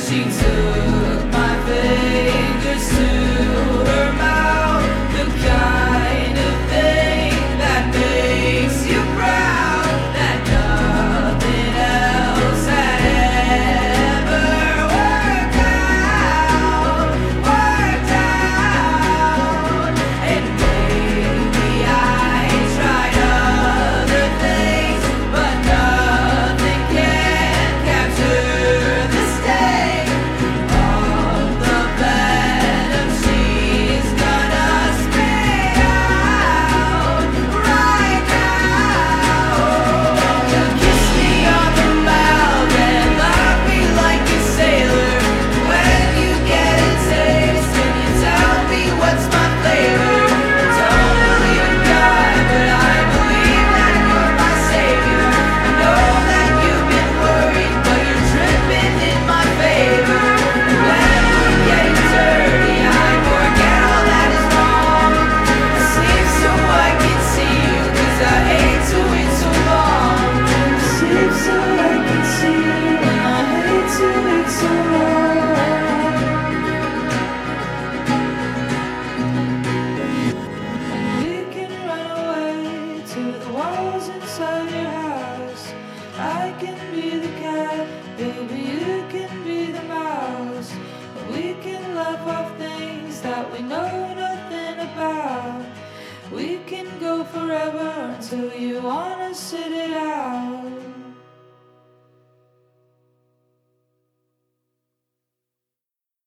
She took my fingers to her mouth, the kind of thing that makes you proud, that nothing else had ever worked out. And maybe I tried other things, but nothing can capture the sting of the venom she's gonna spit out right now. You kiss me on the mouth and lock me like a sailor. When you get a taste and you tell me what's my flavor. Don't believe in God, but I believe that you're my savior. I know that you've been worried, but you're tripping in my favor. When we're getting dirty, I forget all that is wrong. I sleep so I can see you, 'cause I hate to wait so long. I sleep so I can see you, and I hate to wait so long. We can run away to the walls inside your house. I can be the cat, baby, you can be the mouse. And we can laugh off things that we know nothing about. We can go forever until you wanna sit it out.